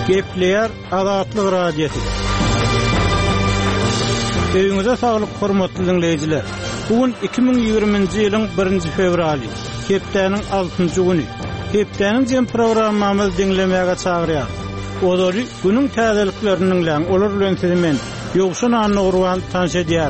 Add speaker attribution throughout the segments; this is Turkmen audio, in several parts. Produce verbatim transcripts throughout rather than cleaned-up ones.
Speaker 1: Gepleyer Azatlyk radiosu. Öýüňize saglyk, hormatly dinleýijiler. Bugün iki bin ýygrimiňji ýylyň birinji fevraly, hepdeniň altynjy güni. Hepdeniň jem programmamyzy dinlemäge çagyrýar. Olary günüň täzeliklerini bilen, olar bilen sizimen ýogşun anny urwan tanış edýär.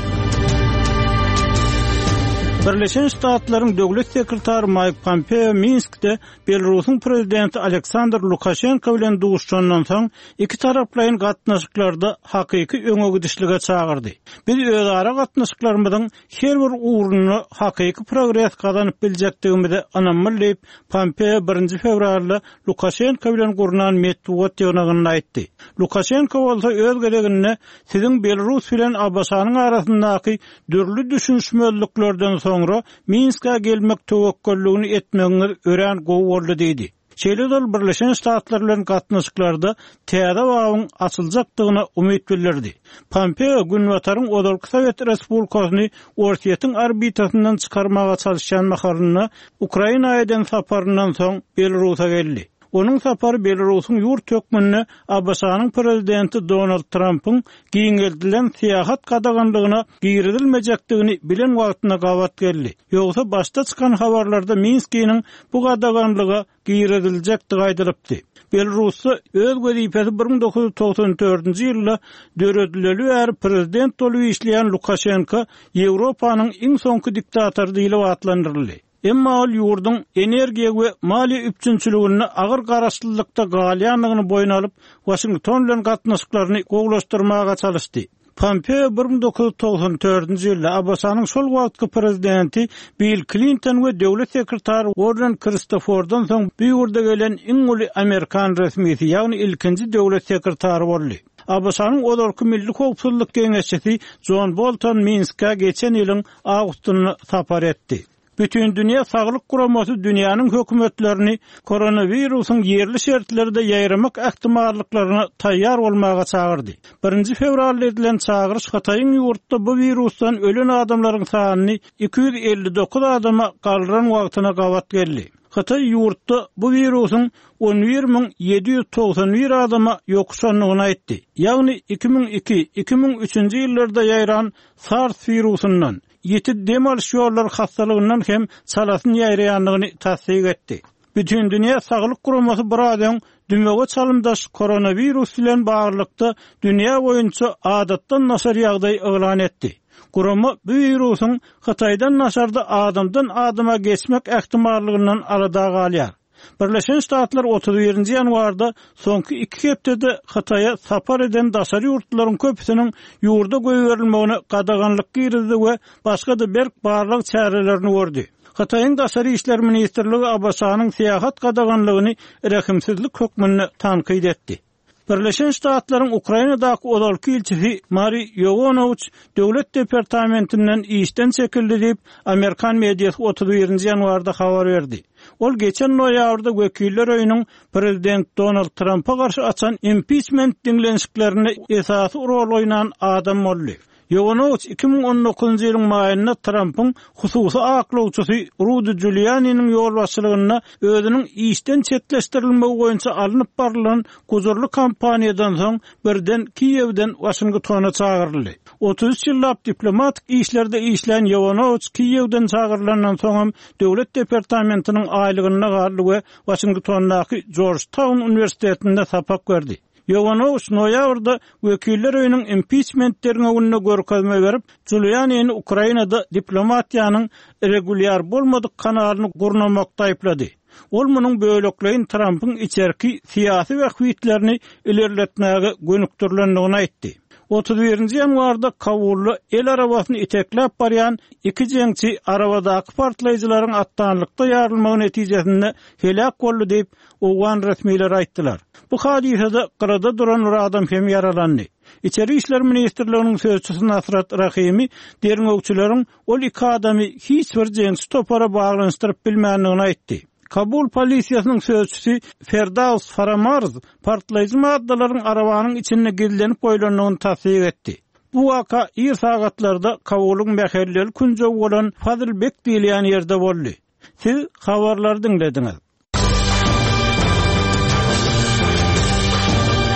Speaker 1: Birleşen Ştatlaryň döwlet sekretary Mike Pompeo Minskde Belarusyň prezidenti Aleksandr Lukashenko bilen duguşjandan soň iki taraplaryň gatnaşyklarda hakyky öňe gidişlige çagyrdy. Biz özara gatnaşyklarymyzyň her bir uğruny hakyky progress gazanyp biljekdigimizi anammal diýip Pompeo birinji fevralda Lukashenko bilen gurnan medeniýet ýönegiňi aýtdy. Lukashenko bolsa öz geleginde siziň Belarus bilen Abaşanyň arasyndaky dürli düşünşmezliklerden soň Sonra Minsk'a gelmek tövekkelligini etmegiňiz ören gowy boldy diýdi. Şeýle Birleşen Ştatlar bilen gatnaşyklarda täze bagyň açyljakdygyna umyt bildirdi. Pompeo Günwataryň Odolky Sowet Respublikasyny ortiýetiň arbitrasyndan çykarmaga çalışan maharyny Ukraina eden saparyndan soň Belarusa geldi. Onun sapary Belarusyň ýurt hökmüne Abaşanyň prezidenti Donald Trump'yň giňeldilen siýasat gadaganlygyna giýrilmejekdigini bilen wagtyna gawat geldi. Ýogsa başda çykan habarlarda Minsk'iniň bu gadaganlyga giýriljekdigi aýdylypdy. Belarusy öz wezipesi bir bin dokuz ýuz togsan dördünji ýylda döredileli er prezident bolup işleýän Lukashenko Ýewropanyň iň soňky diktatory diýilip atlandyryldy. Emma ol ýurdun energiýa we maliýe üpçünçiligini agyr garaşlylykda galýanlygyny boýuna alyp Washington bilen gatnaşyklaryny gowlaşdyrmaga çalışdy. Pompeo bir bin dokuz ýuz togsan dördünji ýylda Abaşanyň şol wagtky prezidenti Bill Clinton we döwlet sekretary Warren Christopher'dan soň bu ýurda gelen iň uly Amerikan resmiýeti, ýagny ilkinji döwlet sekretary boldy. Abaşanyň Odolky Milli Howpsuzlyk Geňeşçisi John Bolton Minsk'a geçen ýylyň awgustyny sapar etdi. Bütün dünýä saglyk guramasy dünýäniň hökümetlerini koronawirusyň yerli şertlerinde ýaýramak ähtimallyklaryna taýýar bolmaga çagyrdy. birinji fevralda edilen çagyryş Hataýyň ýurtda bu wirusdan ölen adamlaryň sanyny iki yüz elli dokuz adama galdyran wagtyna gawat geldi. Hataý ýurtda bu wirusyň on bir miň ýedi ýüz togsan bir adama ýokuşanlygyny aýtdy. Ýagny iki bin iki - iki bin üçünji ýyllarda ýaýran SARS wirusundan ýetip dem alış ýolları hastalygyndan hem salasyn ýaýraýanlygyny tasdik etdi. Bütün dünýä saglyk guramasy bir adam dümege çalymdaş koronawirus bilen baglykda dünýä boýunça adatdan naşar ýagdaý elan etdi. Gurama bu wirusyň Hataýdan naşarda adamdan adama geçmek ähtimallygyndan arada galýar. Birleşen Ştatlar otuz birinji ýanwarda soňky iki hepdede Hataýa sapar eden daşary ýurtlaryň köpüsiniň ýurda goýberilmegine gadaganlyk girizdi we başga da berk barlyk çärelerini gördi. Hataýyň daşary işler ministrligi Abaşanyň siýasat gadaganlygyny rekimsizlik hökmüne tanqid etdi. Birleşen Ştatlaryň Ukrainadaky Odolky ilçisi Mari Yovanovich döwlet departamentinden işden çekildi diýip Amerikan mediýasy otuz birinji ýanwarda habar berdi. Ol geçen noýabrda wekiller öýüniň prezident Donald Trump'a garşy açan impeachment diňlenşiklerini esasy rol oýnan adam boldy. Yovanovich iki bin on dokuzunji ýylyň maýynda Trump'yň hususy aklawçysy Rudy Giuliani'niň ýolbaşçylygyna özüniň işden çetleşdirilmegi boýunça alınıp barylan guzurly kampaniýadan soň birden Kiýewden Washingtona çagyryldy. otuz üç ýyllap diplomatik işlerde işleýän Yovanovich Kiýewden çagyrlandan soň döwlet departamentiniň aýlygyna garly we Washingtondaky Georgetown Universitetinde sapak berdi. Yovanovich noýabrda wekiller öýüniň impeachmentlerine önüne görkezme berip, Giuliani'ni Ukrainada diplomatiýanyň regulýar bolmadyk kanalyny gurnamakda aýplady. Ol munyň bölegleýin Trump'yň içerki siýasy wagtlerini ilerletmäge gönükdirlendigini aýtdy. otuz birinji ýanwarda Kabulda el arabasyny iteklep barýan iki jeňçi arabadaky partlaýjylaryň atdanlykda ýarylmagy netijesinde helak boldy diýip owgan resmiýetler aýtdylar. Bu hadisede qırada duran bir adam hem yaralandy. İçeri işler ministrliginiň sözçüsü Nasrat Rahimi derňökçüleriň ol iki adamy hiç bir jeňçi topara baglanşdyryp bilmänligini aýtdy. Kabul polisiýasynyň sözçüsü Ferdaus Faramarz partlaýjy maddalaryň arabanyň içine gizlenip goýulanlygyny tasdik etdi. Bu waka ýer sagatlarda Kabuluň mähelleri künje bolan Fazilbek diýilýän ýerde boldy. Siz habarlary dinlediňiz.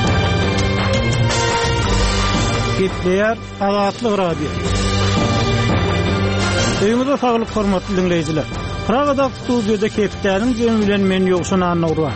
Speaker 1: Gepleýär Azatlyk Radio. Öýüňizde saglyk hormatly dinleýijiler. Pragada studiýada Keptäniň jemi bilen men ýogşan anawra.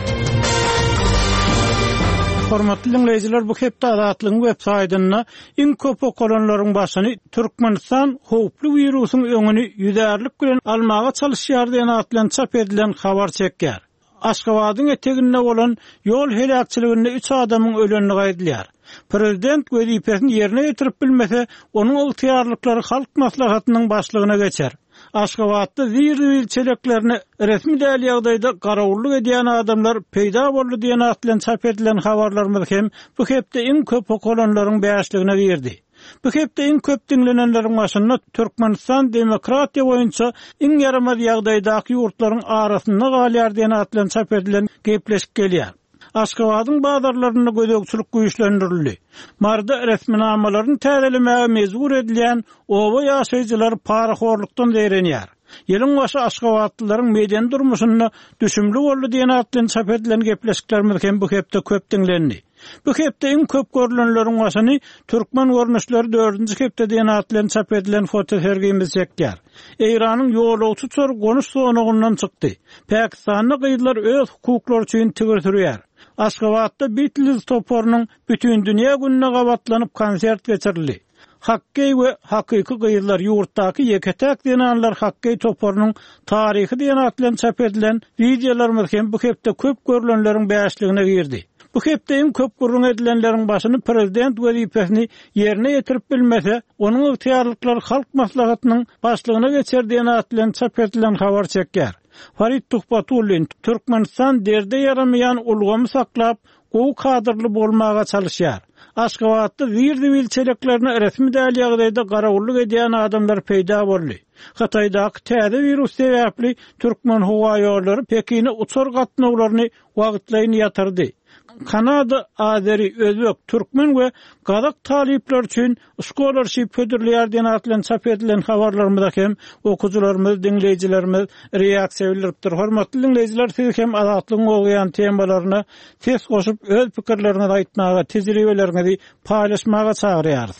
Speaker 1: Hormatly dinleýijiler, bu hepde Azatlygyň web saýtyna iň köp okulanlaryň başyny Türkmenistan howply wirusyň öňüni ýüzärlik bilen almaga çalyşýar diýen atlan çap edilen habar çekýär. Aşgabatyň eteginde bolan ýol helakçyliginde üç adamyň ölenini gaýdylýar. Prezident wezipesini ýerine ýetirip bilmese, onuň ygtyýarlyklary halk maslahatynyň başlygyna geçer. Aşgabatda zirwil çeleklerini resmi däl ýagdaýda garawullyk edýän adamlar peýda boldy diýen atlan çap edilen habarlarymyz hem bu hepde iň köp okulanlaryň bäşligine girdi. Bu hepde iň köp dinlenenleriň başynda Türkmenistan demokratiýa boýunça iň yaramaz ýagdaýdaky ýurtlaryň arasynda galýar diýen atlan çap edilen gepleşik gelýär. Aşgabatyň bazarlaryna gözegçilik güýçlendirildi. Marda resminamalaryny täzelemege mezbur edilen oba ýaşaýjylar paraxorlukdan zeýrenýär. Ýylyň başy Aşgabatlylaryň median durmuşyna düşümli boldy diýen atlan çap edilen gepleşiklerimiz hem bu hepde köp dinlendi. Bu hepde iň köp görülenleriň başyny Türkmen görnüşleri dördünji hepde diýen atlan çap edilen fotosergimiz çekýär. Eýranyň ýolagçy çor gonuş sonugyndan çykdy. Pakistanyň gyýdylar öz hukuklary üçin tigir sürýär. Aşgabatda Beatles toporunyň bütün dünýä gününe gabatlanyp konsert geçirildi. Hakkey we hakyky gyýdylar ýurtdaky ýeketek diýenler hakkey toporunyň taryhy diýen atlan çap edilen videolarymyz hem bu hepde köp görülenleriň bäşligine girdi. Bu hepde iň köp gurrun edilenleriň başyny prezident wezipesini ýerine ýetirip bilmese, onuň ygtyýarlyklary halk maslahatynyň başlygyna geçer diýen atlan çap edilen habar çekýär. Farid Tuhbatullin Türkmenistan derde yaramayan ulgamy saklap, gowy kadrly bolmaga çalyşýar. Aşgabatda zirwil çeleklerini resmi däl ýagdaýda garawullyk edýän adamlar peýda boldy. Hataýdaky täze virus sebäpli Türkmen howa ýollary Pekine uçar gatnawlaryny wagtlaýyn ýatyrdy. Kanada, Azeri, Özbek, Türkmen we Gazak talipler üçin scholarship ödülleri diýen atlan çap edilen habarlarymyzda hem okuwçylarymyz, dinleýijilerimiz reaksiýa bildiripdir. Hormatly dinleýijiler, siz hem Azatlygyň bolýan temalaryna tez goşup öz pikirlerinizi aýtmaga, tejribeleriňizi paýlaşmaga çagyrýarys.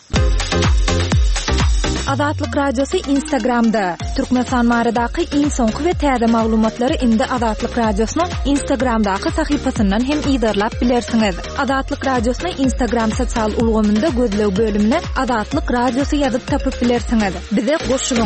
Speaker 2: Azatlyk radiosu Instagramda. Türkmenistan baradaky iň soňky we täze maglumatlary indi Azatlyk radiosynyň Instagramdaky sahypasyndan hem ýygyrlap bilersiňiz. Azatlyk radiosyny Instagram sosial ulgamynda gözlew bölümine Azatlyk radiosu ýazyp tapyp bilersiňiz. Bize goşulyň.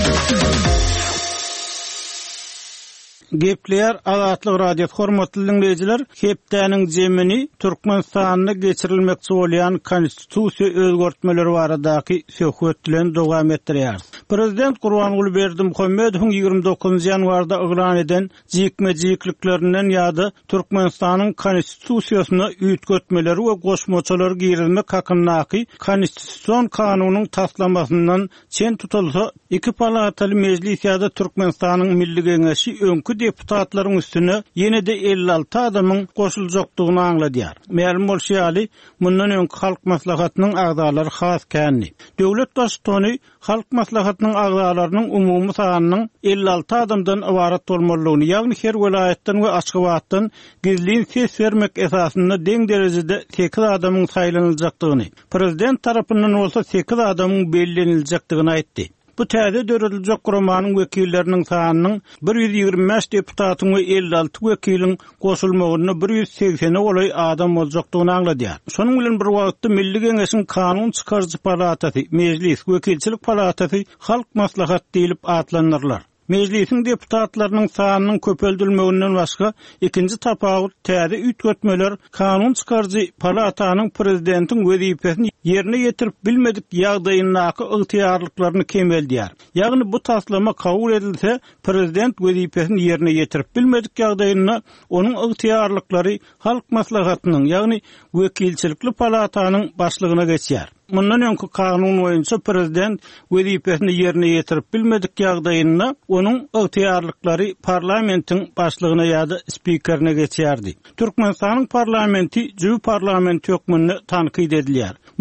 Speaker 1: Gepleýär Azatlyk Radio hormatly dinleýijiler, Keptäniň jemini Türkmenistanyna geçirilmekçi bolýan konstitusiýa özgertmeleri baradaky söhbet bilen dowam etdirýär. Prezident Gurbanguly Berdimuhammedowyň ýygrimi dokuzunji ýanwarda ygran eden jikme-jiklerinden ýa-da Türkmenistanyň konstitusiýasyna üýtgetmeleri we goşmaçylary girilmek hakyndaky konstitusiýon kanunynyň taslanmasyndan çen tutulsa, iki palataly mejlis ýa-da Türkmenistanyň Milli Geňeşi öňkü deputatlaryň üstüne ýene-de elli alty adamyň goşuljakdygyny aňladýar. Ma'lum bolýarly, mundan öňkü halk maslahatynyň agdalary has känni. Döwlet başçyny halk maslahatynyň agdalarynyň umumy sanynyň elli alty adamdan ibarat bolmalygyny, ýagny her welaýetden we Aşgabatdan gizlin ses bermek esasynda deň derejede sekiz adamyň saýlanyljakdygyny, prezident tarapyndan bolsa sekiz adamyň belleniljakdygyny aýtdy. Bu täze dörediljek guramanyň wekilleriniň sanynyň bir ýüz ýigirme beş deputatyň we elli alty wekiliň goşulmagyna bir ýüz seksen olay adam boljakdygyny aňladýar. Şonuň bilen bir wagtda Milli Geňeşiň kanun çykarjy palatasy, mejlis, wekilçilik palatasy halk maslahat diýilip atlanyrlar. Mejlisiň deputatlarynyň sanynyň köpeldilmeginden başga ikinji tapawut täze üýtgetmeler kanun çykarjy palatanyň prezidentiň wezipesini ýerine ýetirip bilmedik ýagdaýyndaky ygtyýarlyklaryny kemeldýär. Ýagny bu taslama kabul edilse, prezident wezipesini ýerine ýetirip bilmedik ýagdaýyna onuň ygtyýarlyklary halk maslahatynyň, ýagny wekilçilikli palatanyň başlygyna geçýär. Mundan öňkü kanun boýunça prezident wezipesini ýerine ýetirip bilmedik ýagdaýynda onuň ygtyýarlyklary parlamentiň başlygyna ýa-da spikerine geçýärdi. Türkmenistanyň parlamenti jübi parlamenti hökmüne tankyd edilýär.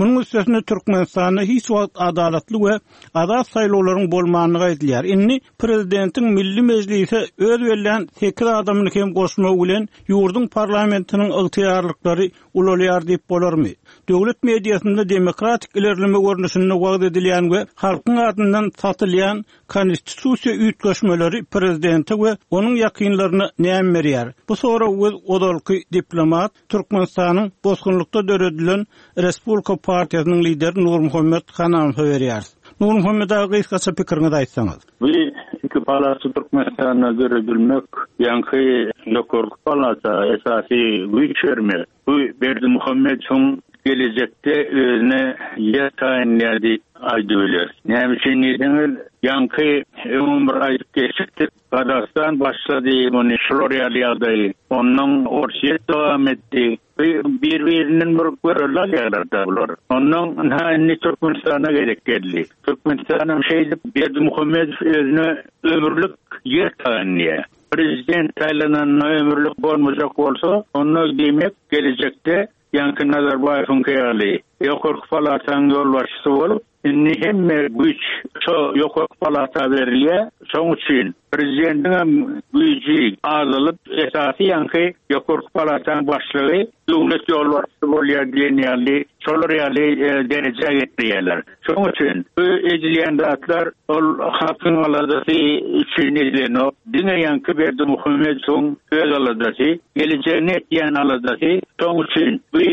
Speaker 1: Munyň üstesinde Türkmenistanda hiç wagt adalatly we azat saýlawlaryň bolmagyny aýdylýar. Inni prezidentiň Milli Mejlisi öz bellen sekiz adamyny hem goşmagy bilen ýurdun parlamentiniň ygtyýarlyklary ulalýar diýip bolarmy? Döwlet mediýasynda demokratik ilerleme görnüşinde wagt edilýän we halkyň adyndan satylýan konstitusiýa üýtgeşmeleri prezidenti we onuň ýakynlaryna näme berýär? Bu sora odolky diplomat Türkmenistanyň bozgunlukda döredilen Respublika Partiýasynyň lideri Nur Muhammed Hanaň berýär. Nur Muhammed agy kısa pikiriňizi aýtsaňyz.
Speaker 3: Bu iki palasy Türkmenistana görülmek, ýa-ni ýokurlyk palata esasy güýç bermek. Bu Berdi Muhammedsoň gelecekte özüne ýetaýandy aýdylar. Näme üçin diýseniz, ýa-ni ömür aýdyp geçipdi. Kazakistan başladı bunu şuraya onun orşiyet devam etti. Bir-birinin mürkverler yerlerde bular. Onun hani Türkmenistan'a gerek geldi. Türkmenistan'ın şeydi Berdi Muhammed özüne ömürlük yer tanıya. Prezident Taylan'ın ömürlük olmayacak olsa onu demek gelecekte Yankı Nazarbayev'in kıyali. Yokurk Palata'nın yol başçısı olup inni hemme güç so yokurk Palata veriliyor. Son için Prezidentin gücü azalıp esası yankı yokurk Palata'nın başlığı devlet yol başçısı oluyor diyenlerle solaryalı derece getiriyorlar. Son için bu edilen dağıtlar halkın aladası için edilen o dine yankı Berdi Muhammedsoň öz aladası geleceğini etkiyen aladası son için bu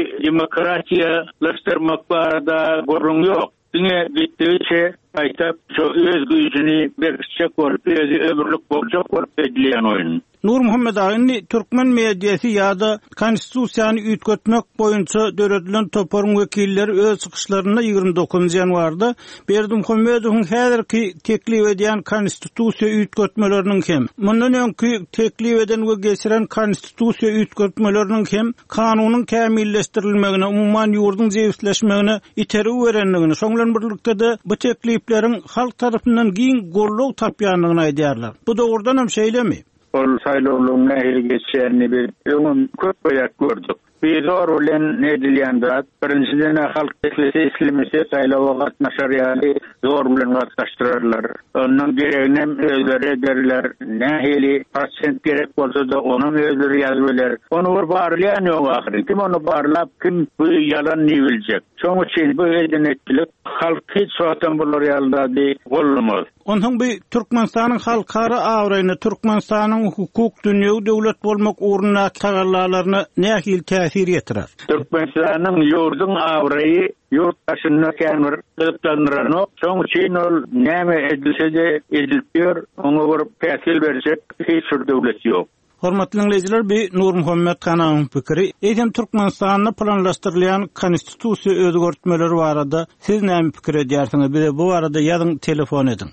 Speaker 3: demokratiyalaştırmak barada gorun yok. Dine bittiğince aytap şu öz gücünü berkişecek olup özü ömürlük bolacak olup edilen oyun.
Speaker 1: Nur Muhammed Ağynni Türkmen mediýasy ýa-da konstitusiýany üýtgetmek boýunça döredilen toparyň wekilleri öz çykyşlaryna ýygrimi dokuzynjy ýanwarda Berdi Muhammedowyň häzirki teklip edýän konstitusiýa üýtgetmeleriniň hem mundan öňki teklip eden we geçiren konstitusiýa üýtgetmeleriniň hem kanunyň kämilleşdirilmegine, umumyň ýurdun jewitleşmegine iteri berenligini, şoňlan birlikde de bu teklipleriň halk tarapyndan giň gollaw tapýanlygyny aýdýarlar. Bu dogrudan hem şeýlemi?
Speaker 3: Ol saýlawlaryň nähili geçýärni bir öňüm köp boýak gördük. Bir zor bilen edilýän zat, birinçiden halk teklisi islemese saýlawa gatnaşar ýaly zor bilen gatnaşdyrarlar. Onuň geregine özleri ederler. Nähili prosent gerek bolsa da onu özleri ýazyberler. Onu bir barlayan ýok ahyrı. Kim onu barlap, kim bu ýalan niweljek. Şoň üçin bu edenetlik halk hiç soatan bolar ýalda bolmaz.
Speaker 1: Onuň bir Türkmenistanyň halkara awraýyny, Türkmenistanyň hukuk, dünýäwi döwlet bolmak uğruna tagallalaryna nähili täsir ýetirer.
Speaker 3: Türkmenistanyň ýurdun awraýy yurttaşyna kämir ýetlendiren ok. Şoň üçin ol näme edilse-de edilýär, oňa bir täsir berjek hiç bir döwlet ýok.
Speaker 1: Hormatly dinleyijiler, bir Nur Muhammed Hanaň pikiri. Eýsem Türkmenistanyň planlaşdyrylýan konstitusiýa özgertmeleri barada siz näme pikir edýärsiňiz? Bir de bu arada ýazyň, telefon edin.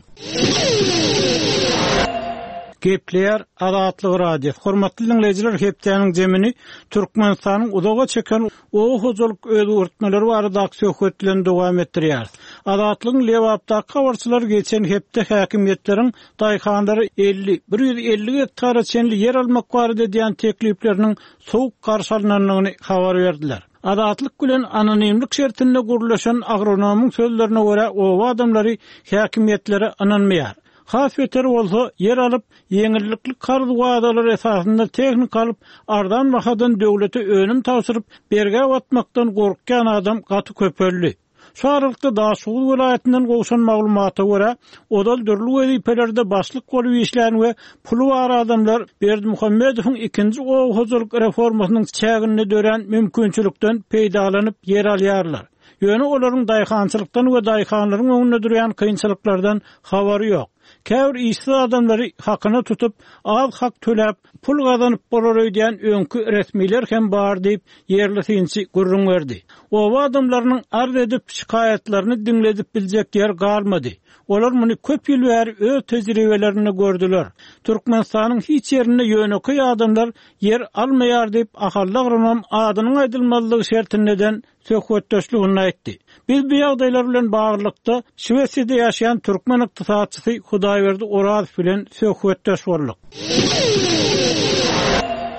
Speaker 1: Gepler Azatlyk radio. Hormatly dinleyijiler, hepdeniň jemini Türkmenistanyň uzaga çeken o hozurlyk özgertmeleri barada söhbetlen dowam etdirýär. Azatlygyň lewapdaky habarçylar geçen hepde häkimiýetleriň daýkandary elli bir ýüz elli hektara çenli yer almak barada diýen teklipleriniň sowuk garşylanynyny habar berdiler. Azatlyk bilen anonimlik şertinde gurulýan agronomyň sözlerine görä o adamlary häkimiýetlere ananmaýar. Has beter bolsa yer alıp yeňillikli karz wadalar esasında teknik alıp ardan bahadan döwlete önüm tawsyryp berge watmakdan gorkýan adam gaty köpelli. Şu aralykda Daşuguly welaýatynyň gowşan maglumaty görä odal dürli wezipelerde başlyk bolup işlän we pulu bar adamlar Berdi Muhammedowyň ikinji owhozurlyk reformasynyň çägini dören mümkinçilikden peýdalanyp yer alýarlar. Ýöne olaryň daýkançylykdan we daýkanlaryň öňünde duran kynçylyklardan habary ýok. Käwr işsiz adamlary hakyna tutup, az hak töläp, pul gazanyp bolar öýdýän öňkü resmiler hem bar diýip yerli synçy gurrun berdi. O adamlaryň arz edip şikaýetlerini dinledip biljek yer galmady. Olar muny köp ýyl bäri öz tejribelerini gördüler. Türkmenistanyň hiç ýerinde ýöneki adamlar yer almaýar diýip ahalla agronom adynyň aýdylmazlygy şertinden söhbetdeşligini aýtdy. Biz bu ýagdaýlar bilen baglykda Şwesiýada ýaşaýan türkmen ykdysatçysy Hudaýberdi Oraz bilen söhbetdeş boldyk.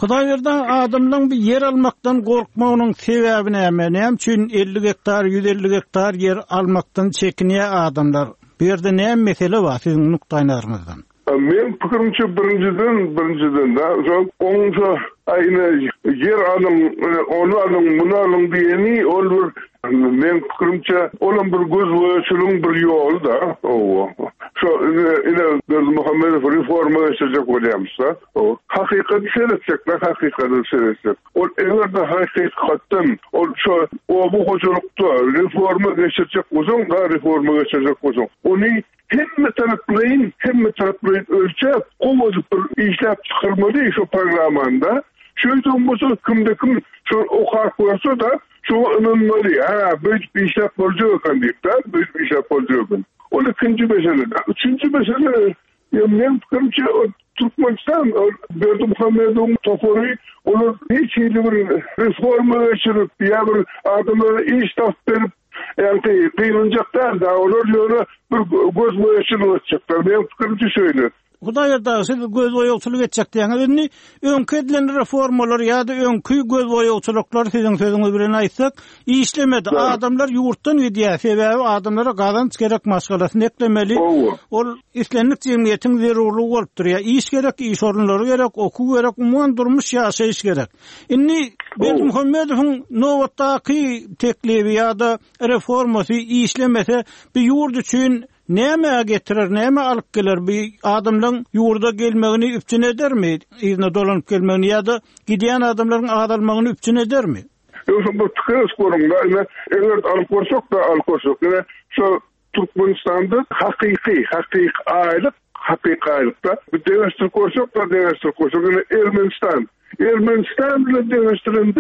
Speaker 1: Hudaýerden adamdan bir yer almaktan gorkmagynyň sebebi näme? Näme üçin elli hektar, yüz elli hektar yer almaktan çekinýär adamlar? Bu ýerde näme mesele bar siziň nukdaýlaryňyzdan?
Speaker 4: Men pikirimçe birinciden birinciden da onunca aynı yer alım, onu alım, bunu alım diyeni olur. Men pikirimçe olan bir göz boyaçılığın bir yolu da o. Şu ine Muhammed reforma geçecek olayamsa o hakikati seyredecek, ne hakikati seyredecek. O eğer de hakikatten o şu o bu hocalıkta reforma geçecek uzun da reforma geçecek uzun. Onu hem taraflayın hem taraflayın ölçüp kovadıp bir işlep çıkarmalı şu programında. Şöyle olmasa kimde kim şu okar koyarsa da şu önünleri ha böyle bir işlep olacak kan deyip de böyle bir işlep olacak. O ikinci mesele. Üçüncü mesele ya men fikrimce o Türkmenistan o Berdi Muhammed'in topori onu hiç iyi bir reforma geçirip ya bir adamlara iş taf verip yani kıyılacaklar da olur yolu bir göz boyaçılığı olacaklar. Men fikrimce şöyle.
Speaker 1: Hudaýerda siz göz boýagçylyk etjek diýäňizni öňkü edilen reformalar ýa-da öňkü göz boýagçylyklary siziň sözüňiz bilen aýtsak işlemedi. Adamlar ýurtdan edýär sebäbi adamlara gazanç gerek maşgalasyny eklemeli. Ol islenlik jemgyýetiň zerurlugy bolup durýar. İş gerek, iş orunlary gerek, okuw gerek, umumyň durmuş ýaşaýyş gerek. Indi Berdi Muhammedowyň nowatdaky teklibi ýa-da reformasy işlemese bir ýurt üçin näme getirir, näme alyp gelir? Bir adamlaryň ýurda gelmegini üpçün edermi? Ýerine dolanyp gelmegini ýa-da gidýän adamlaryň adalmagyny üpçün edermi?
Speaker 4: Ýa-da bu tükürüş gorumda, eger alyp gorsak da alyp gorsak, şu Türkmenistanda hakyky, hakyky aýlyk, hakyky aýlykda bir deňeşdir gorsak da deňeşdir gorsak, Ermenistan. Ermenistan bilen deňeşdirende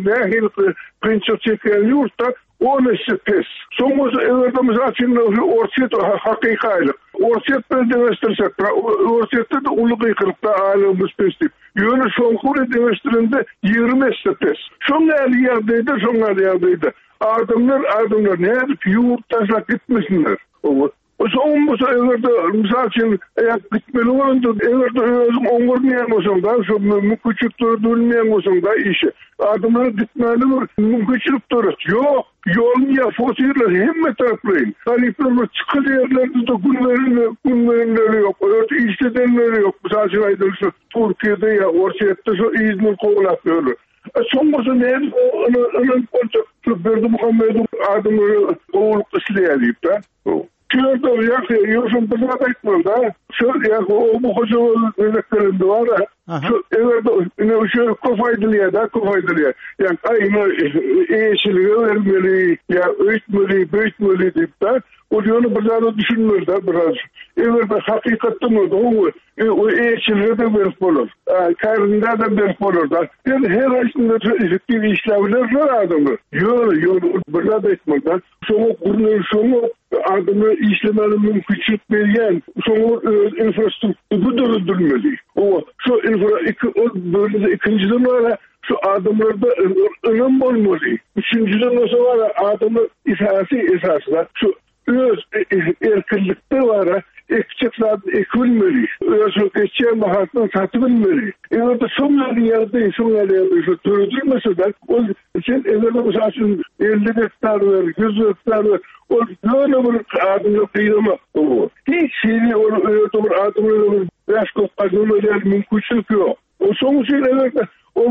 Speaker 4: näme prinçip çeken ýurtda on pes. Somos everdamiz açın orçet hakyky aýlyk. Orçet bilen deňeşdirsek, orçetde de uly gykyrykda aýlymyz pesdip. Ýöne şoňkury deňeşdirende ýigirme pes. Şoň ýerde, şoň ýerde adamlar, adamlar näme ýurt taşlap gitmesinler. O Son bu everde misal için eğer gitmeli olunca everde özüm onurmayan olsun da şu mümkünçük durulmayan olsun da işi. Adamları gitmeli mi? Mümkünçülük durur. Yok. Yolun ya fosiller hem taraflayın. Tarifler çıkıl yerlerde de günlerinde günlerinde yok. Öyle işledenleri yok. Misal için aydırısı Türkiye'de ya Orçiyette şu İzmir kovulat böyle. Son bu ne? Onun konuşup Berdi Muhammed'in adamları kovuluk işleyeliyip de. Şurada ya yosun bana bakmam da. Şöyle ya o bu hocaların meleklerinde var ya. Şu evde ne şu kofaydıya da kofaydıya. Yani aynı eşliği vermeli ya öğütmeli, büyütmeli deyip de o yolu biraz düşünmüyor da biraz. Evde hakikatte mi o o eşliği de verip olur. Karnında da verip olur da. Yani her aslında efektif işlevler var adamı. Yol yol biraz etmeden. Sonra kurulu sonra adamı işlemeli mümkünçük veriyen sonra infrastruktürü durdurulmalı. O şu infra iki o böyle ikinciden var şu adamlarda önem olmalı. Üçüncüden olsa var adamı esası esaslar şu öz erkinlikte var ekçekler ekilmeli. Öz geçen bahattan satılmeli. Evet sonları yerde sonları yerde şu durdurmasa da o için evde mesela elli hektar var, yüz hektar var. O böyle bir adamı kıyama o. Hiç şeyi o öyle adamı yaş kopazılmayan mümkünçülük yok. O son şeyler o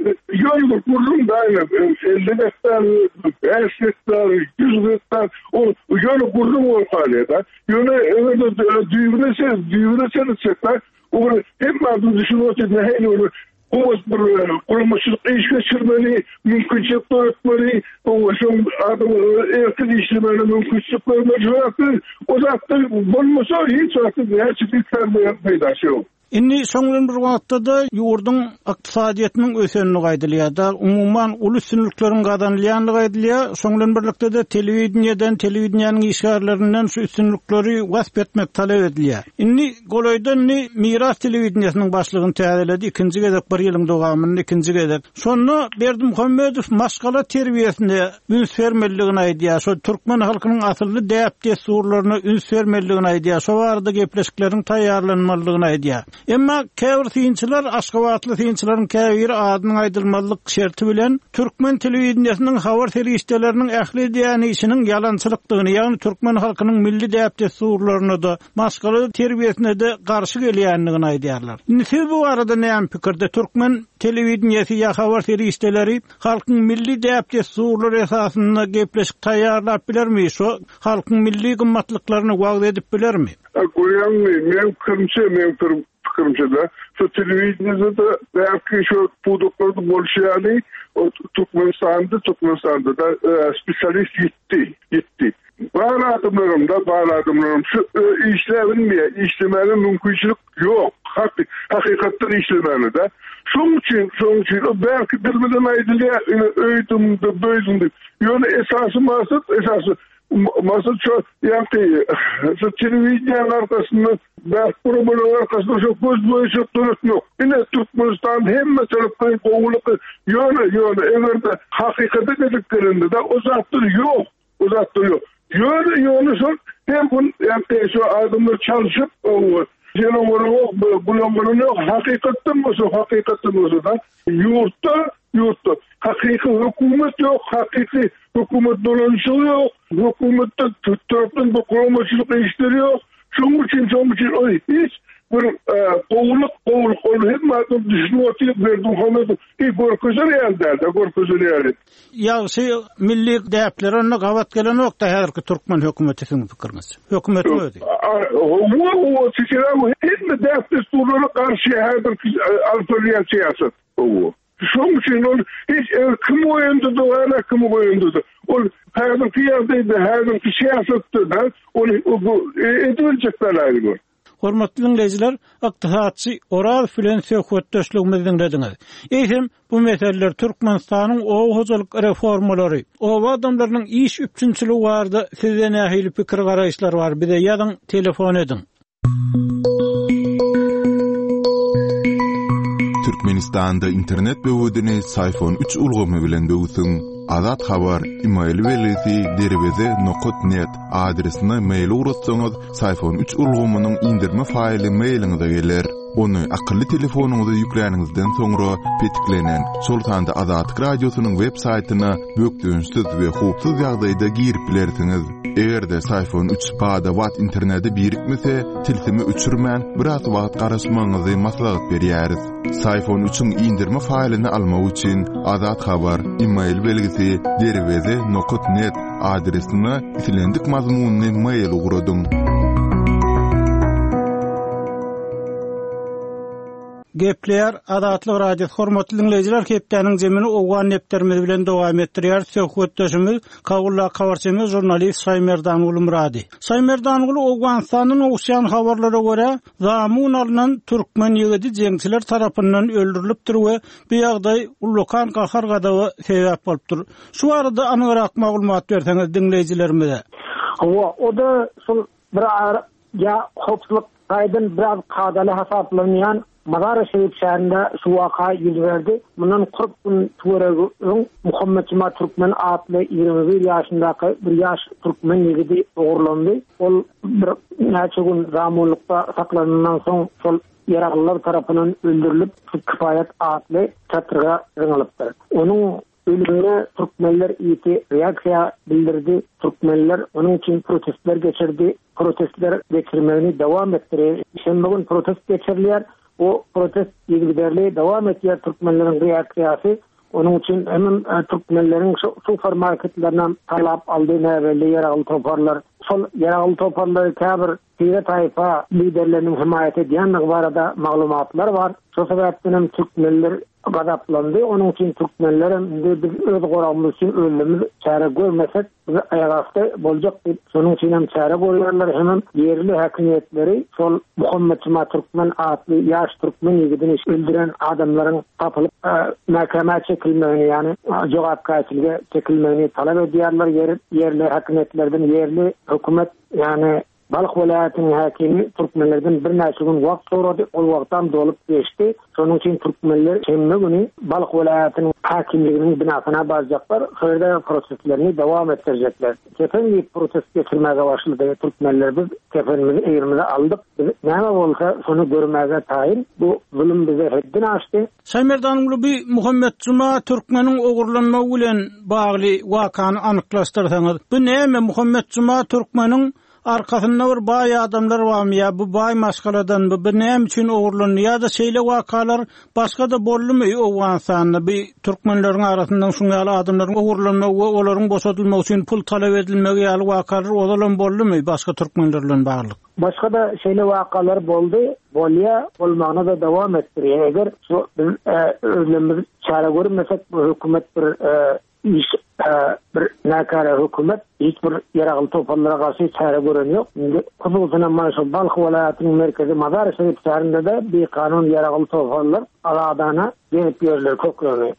Speaker 4: yol kurum da elli hektar, beş hektar, yüz hektar o yol kurum o halde. Yöne evet düğüne sen düğüne sen çekler. O hem adım düşünüyor ki ne hele olur. O bir kurumçuluk iş geçirmeli, mümkünçülük öğretmeli, o son adım erken işlemeli mümkünçülükler mecburatı. O zaten bulmasa hiç zaten gerçekten faydası yok.
Speaker 1: Inni soňlan bir wagtda da ýurduň ykdysadyýatynyň ösenini gaýdylýar da umumyň ulus üstünlikleriň gadanylýanyny gaýdylýar. Soňlan birlikde de telewiziýadan, telewiziýanyň işgärlerinden şu üstünlikleri wasp etmek talep edilýär. Inni golaýdan ni Miras telewiziýasynyň başlygyny täzeledi. Ikinji gezek bir ýylyň dowamyny ikinji gezek. Şonu Berdi Muhammedow maşgala terbiýesinde üns bermeligini aýdýar. Şo türkmen halkynyň asylly däp desurlaryna üns bermeligini aýdýar. Şo barada gepleşikleriň taýýarlanmalygyny aýdýar. Emma käbir tiyinçiler Aşgabatly tiyinçilerin käbiri adynyň aýdylmalyk şerti bilen Türkmen telewizionynyň habar terişdeleriniň ähli diýeni işiniň ýalançylykdygyny, ýagny türkmen halkynyň milli däpde suurlaryna da, maşgaly terbiýesine de garşy gelýändigini aýdýarlar. Näme bu arada näme pikirde Türkmen telewizonyny ýa habar terişdeleri halkyň milli däpde suurlary esasyna gepleşik taýýarlap bilermi? Şo halkyň milli gymmatlyklaryny wagt edip bilermi?
Speaker 4: Goýanmy, men kimçe men fikrimçe de şu televizyonda da belki şu produktlarda bolşýany o Türkmenistan'da Türkmenistan'da da e, spesyalist gitti gitti. Bağladımlarımda bağladımlarım şu e, işlevilmeye işlemenin mümkünçülük yok. Hakik, hakikatten işlemeli de. Şunun için, şunun için o belki bilmeden aydılıyor öydümde böyümde. Yani esası masıt esası masıt şu yani şu televizyonun arkasında belki programın arkasında şu göz boyu çok durup yok. Yine Türkmenistan hem mesela kovuluk yani yani eğer de hakikate dediklerinde de o zattır yok. O zattır yok. Yani yani son hem bu yani şu adımlar çalışıp o Cenab-ı bulanmanın hakikatten olsa hakikatten olsa da yurtta yurtta hakiki hükümet yok, hakiki hükümet dolanışığı yok, hükümette taraftan bu kurulmacılık işleri yok. Şunun için, şunun için o hiç bir kovuluk kovuluk onu hep madem düşünüyortuyup verdim Muhammed'e hiç korkusu real derdi, korkusu real.
Speaker 1: Ya şey milli däpler onu gavat gelen nokta häzirki Türkmen hökümetiniň pikiriniz. Hökümet öýdi.
Speaker 4: O o çiçeği hep de däpler surlara karşı häzirki alfariýan siýasat. O. Şunun için o hiç kim oýandy da wala kim oýandy. O häzirki ýerde häzirki siýasatda da onu edilecekler bu.
Speaker 1: Hormatly dinleyijiler, ykdysatçy Oral bilen söhbetdeşligimizi dinlediňiz. Eýsem bu meseleler Türkmenistanyň ow hojalyk reformalary, ow adamlarynyň iş üçinçiligi bardy. Sizde nähili pikir garaýşlar bar? Bize ýazyň, telefon ediň.
Speaker 5: Türkmenistanda internet böwüdini Sayfon üç ulgamy bilen böwüsüň. Azat habar email belesi deribeze nokta net adresine mail uğratsanız Sayfon üç ulgamynyň indirme faýly mailiňize geler. Onu akıllı telefonuňyza ýüklenýänizden soňra petiklenen Sultanda Azatlyk radiosynyň web saýtyna bökdüňsiz we hupsuz ýagdaýda girip bilersiňiz. Egerde Sayfon üç bada wat interneti birikmese, tilsimi öçürmän biraz wagt garaşmaňyzy maslahat berýäris. Sayfon üçüň indirme faýlyny almak üçin Azat habar email belgisi deribeze nokta net adresine isilendik mazmunyny mail uğradyň.
Speaker 1: Gepler Azatlyk radiosu hormatly dinleyijiler, hepdeniň jemini owgan nepderimiz bilen dowam etdirýär. Söhbetdeşimiz Kagulla habarçymyz jurnalist Saýmerdan uly Murady. Saýmerdan uly Owganstanyň owşan habarlara görä zamun alynan türkmen ýigidi jeňçiler tarapyndan öldürilipdir we bu ýagdaý Ulukan Kahar gadawy sebäp bolupdyr. Şu arada anyrak maglumat berseňiz dinleyijilerimize.
Speaker 6: O o da şol bir ya hopslyk gaýdyn biraz kadaly hasaplanýan Mazar Şerif şäherinde şu waka ýüz berdi. Mundan kırk gün töweregi Muhammed Cema Türkmen atly ýygrimi bir ýaşyndaky bir ýaş türkmen ýigidi ogurlandy. Ol bir näçe gün zamonlukda saklanandan soň şol ýaraglylar tarapyndan öldürilip Kifayet atly çatyrga ýyňylypdyr. Onuň ölümüne Türkmenler ýeti reaksiýa bildirdi. Türkmenler onun için protestler geçirdi. Protestler geçirmegini dowam etdirýär. Şembe gün protest geçirilýär. O protest ýigderli dowam etýär türkmenleriň reaksiýasy. Onun için hemen Türkmenlerin supermarketlerinden talap aldığı näbeli ýaragly toparlar. Sol ýaragly toparlar käbir Tire tayfa liderlerinin himayet edýänligi barada maglumatlar var. Şu sebäpden Türkmenler gadaplandy. Onun için Türkmenlerin biz öz goramyz üçin ölümüz çare görmesek aýagafda boljak diýip şonuň üçin hem çare görýärler. Hemen ýerli häkimetleri sol Muhammed Cema Türkmen atly ýaş türkmen ýigidini öldüren adamlaryň tapylyp mähkeme çekilmegini, ýani jogapkaçylyga çekilmegini talap edýärler. Ýerli häkimetlerden ýerli hökümet ýani Balık vilayetinin hakimi Türkmenlerden bir näçe gün wagt sorady, ol wagtdan dolup geçti. Şonuň üçin Türkmenler şemme güni Balık vilayetinin hakimliginin binasyna barjaklar, şeýle proseslerini dowam ettirecekler. Kefen proses geçirmäge başlady Türkmenler, biz kefenimizi eýirmize aldyk. Näme bolsa şonu görmäge taýin. Bu zulüm bize heddini açtı.
Speaker 1: Saýmerdan bir Muhammed Cuma Türkmeniň ogurlanma bilen bagly wakany anyklaşdyrsaňyz, bu näme Muhammed Cuma Türkmeniň arkasında bir bay adamlar varmy ya, bu bay maskaladan bu bir näme üçin ogurlanýar ya da şeýle wakalar başga da bolmy Owganstanda bir Türkmenleriň arasyndan şuňaly adamlaryň ogurlanma we olaryň boşadylmagy üçin pul talap edilmegi ýaly wakalar odalan bolmy başga Türkmenler bilen baglyk.
Speaker 6: Başka da şeyle vakalar boldu, bolya, olmağına da devam ettiriyor. Eğer şu özlemimiz çare görmesek, bu hükümet bir e, iş, e, bir nakara hükümet, hiçbir yaragıl toparlara karşı çare gören yok. Kızılsına maaşı Balık vilayetinin merkezi Madar Şerif şehrinde de bir kanun yaragıl toparlar, aladana gelip yerler koklarını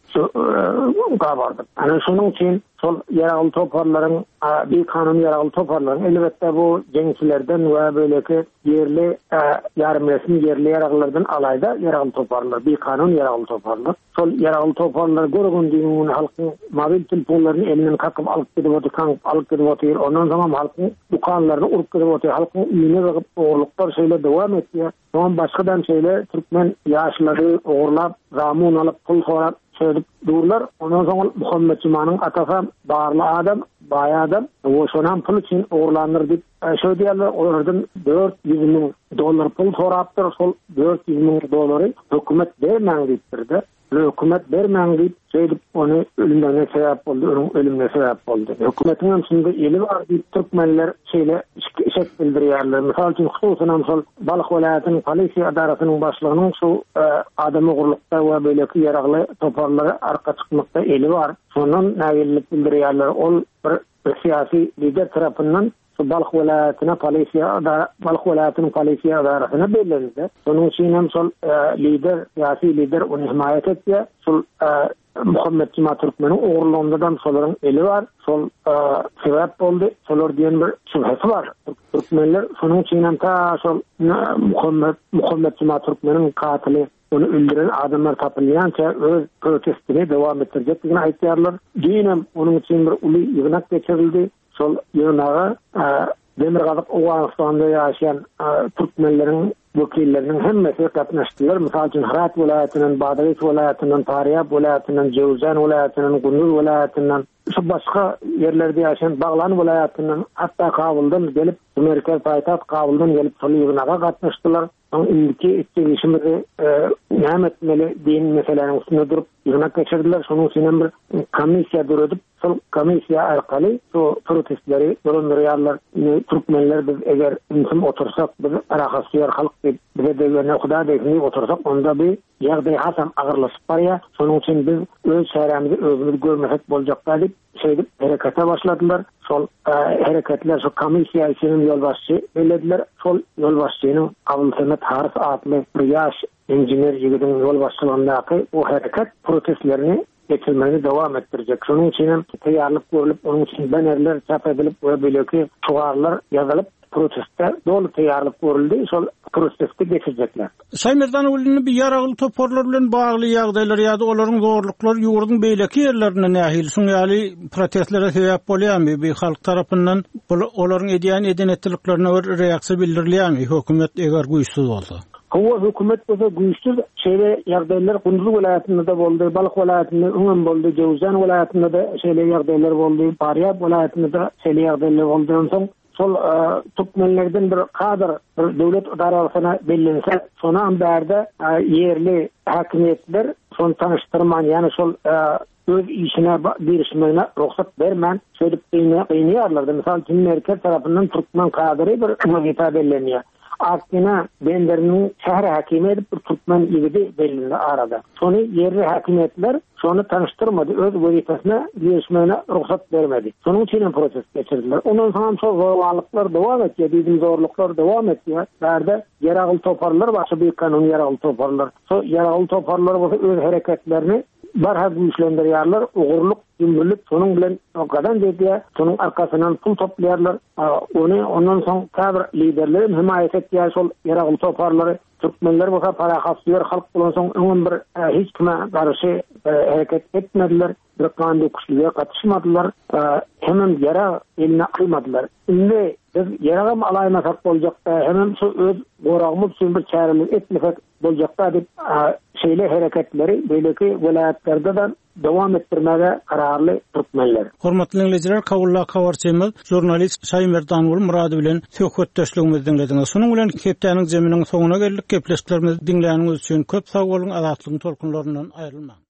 Speaker 6: kabardı. Yani şunun için sol yaragıl toparların, bir kanun yaragıl toparların, elbette bu cenkçilerden ve böyleki yerli yarım resmi yerli yaragıllardan alayda yaragıl toparlar. Bir kanun yaragıl toparlar. Sol yaragıl toparlar görgün dünün halkın mobil telefonlarını elinden kakıp alıp gidip otur, kanıp alıp gidip otur. Ondan zaman halkın dukanlarını urup gidip otur. Halkın üyüne bakıp oğurluklar şeyle devam ediyor. Son başkadan şeyle Türkmen yaşları oğurlap, ramun alıp, pul sorap, söyleyip dururlar. Ondan sonra Muhammed Cuma'nın atasa bağırlı adam, bayağı adam, o şonan pul için uğurlanır deyip şöyle diyorlar, oradan dört yüz bin dolar pul soraptır, sol dört yüz bin doları hükümet vermen deyiptirdi. Hükümet vermen deyip söyleyip onu ölümlerine sebep oldu, onun ölümüne sebep oldu. Hükümetin hemsinde eli var deyip Türkmenler şeyle şek bildiriyorlar. Misal için hususuna misal Balık vilayetinin polisiya adaratının başlığının şu e, adamı uğurlukta ve böyleki yaraglı toparları arka çıkmakta eli var. Sonun navillik bildiriyorlar. O bir, bir siyasi lider tarafından Balık vilayetine polisiya Balık vilayetinin polisiya adaratına belirlendi. Sonun için hem sol e, lider, siyasi lider onu himayet etti. Sol e, Muhammed Cuma Türkmen'in uğurluğundan soların eli var. Sol e, sebep oldu. Solor diyen bir şüphesi var. Türkmenler sonun için ta sol Muhammed, Muhammed Cuma Türkmen'in katili onu öldüren adamlar tapılayanca öz protestine devam ettireceklerini ayıtlarlar. Dinem onun için bir ulu yığınak geçirildi. Sol yığınağı e, Demirgazık Owganstanda yaşayan e, Türkmenlerin vekillerinin hemmesi katnaştılar. Misal için Herat vilayetinden, Badagis vilayetinden, Tariyab vilayetinden, Cevzan vilayetinden, Gündüz vilayetinden, şu başka yerlerde yaşayan Bağlan vilayetinden, hatta Kabul'dan gelip, Amerika payitaht Kabul'dan gelip sol yığınağa katnaştılar. Indiki etkileşimizi e, näme etmeli din meselelerin üstüne durup yığınak geçirdiler. Şunun için bir komissiya durdup, sol komissiya arkaly şu protestleri göründürýärler. Türkmenler biz eger intim otursak, biz arakasyar halk bize devlerine huda deyip otursak, onda bir ýagdaý hasam agyrlaşyp barýar. Şunun için biz öz şäherimizi özümüz görmesek boljak deyip şeydip harekete başladılar. Sol e, hareketler şu komissiya için yol başçı belediler. Sol yol başçının Abul Semet Haris adlı bir yaş injiner yigidin yol başçılığındaki o hareket protestlerini geçirmeni devam ettirecek. Şunun için tayarlık görülüp, onun için banerler çap edilip ve böyleki çuvarlar yazılıp proteste dolu tayarlık görüldü. Sol proteste geçirecekler.
Speaker 1: Saýmerdan ulunu bir yaragıl toparlar bilen bagly ýagdaýlar ýa-da olaryň zorluklary ýurdun beýleki ýerlerine nähil şuňaly protestlere sebäp bolýarmy? Bir halk tarapyndan olaryň edýän edenetliklerine bir reaksiýa bildirilýärmi? Hökümet eger güýçsiz bolsa.
Speaker 6: Hava hükümet bolsa güýçsiz şeýle ýagdaýlar Gündüz vilayetinde de boldy, Balyk vilayetinde öňem boldy, Cevzan vilayetinde de şeýle ýagdaýlar boldy, Tariyab vilayetinde de şeýle ýagdaýlar boldy. Soň sol e, Türkmenlerden bir kadr bir döwlet idarasyna bellense, sonam berde e, yerli hakimiýetler son tanıştırman, yani sol e, öz işine girişmene ruhsat vermen, söylüp gynýarlar. Misal Çin merkez tarapyndan Türkmen kadry bir vazifa bellenýär. Aslında benlerinin şehir hakimi edip bir Türkmen yigidi belli arada. Sonu yerli hakimiyetler sonu tanıştırmadı. Öz vazifesine girişmene ruhsat vermedi. Sonun için proses geçirdiler. Ondan sonra zorluklar devam ediyor. Bizim zorluklar devam ediyor. Nerede? Yaragıl toparlar, başka bir kanun yaragıl toparlar. So, yaragıl toparlar öz hareketlerini barha güýçlendirýärler, ugurluk, ümürlük sonun bilen o gadan diýip, sonun arkasından pul toplaýarlar. Onu ondan soň täbir liderlerin himayet etýär şol ýaragyl toparlary. Türkmenler bolsa para hasýar halk bolan soň öňün bir hiç kime garşy hareket etmediler. Bir kandy kuşluğa gatnaşmadylar. Hemen yara eline almadylar. Indi biz yaragam alaymasak boljakda, hemen şu öz goragymyz üçin bir çärelik etmesek boljakda diýip şeýle hareketleri beýleki welaýatlerde da dowam etdirmäge kararly Türkmenler.
Speaker 1: Hormatly dinleyijiler, Kabulla Kawarçymyz, jurnalist Şaýmer Danwul Murady bilen söhbetdeşligimizi dinlediňiz. Şonuň bilen Kepdäniň jeminiň soňuna geldik. Gepleşiklerimizi dinleýäniňiz üçin köp sag bolun. Azatlygyň tolkunlaryndan aýrylmaň.